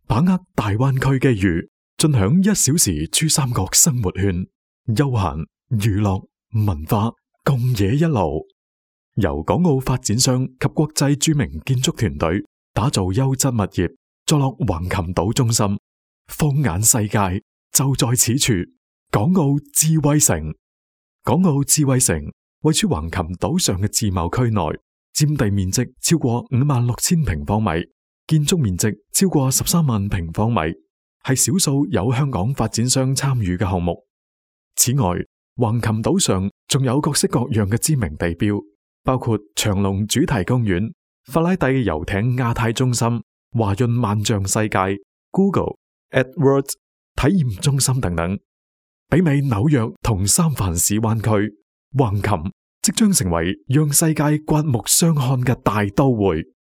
把握大灣區機遇，盡享1小時珠三角生活圈，休閒、娛樂、文化共冶一路。由港澳發展商及國際著名建築團隊打造優質物業，坐落橫琴島中心，放眼世界就在此處。港澳智慧城，港澳智慧城位處橫琴島上嘅自貿區內，佔地面積超過56000平方米，建築面積超過13萬平方米，係少數有香港發展商參與嘅項目。此外，橫琴島上仲有各式各樣嘅知名地標，包括長隆主題公園、法拉第遊艇亞太中心、華潤萬象世界、Google、AdWords 體驗中心等等。媲美紐約同三藩市灣區，橫琴即將成為讓世界刮目相看嘅大都會。